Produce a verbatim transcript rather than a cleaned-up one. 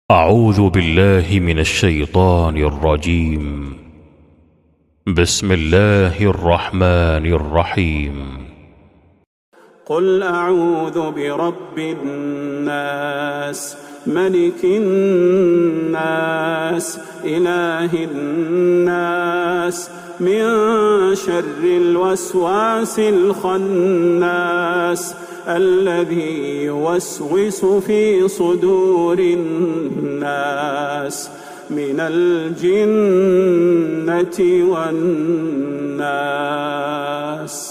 أعوذ بالله من الشيطان الرجيم. بسم الله الرحمن الرحيم. قل أعوذ برب الناس ملك الناس إله الناس من شر الوسواس الخناس الذي يوسوس في صدور الناس من الجنة والناس.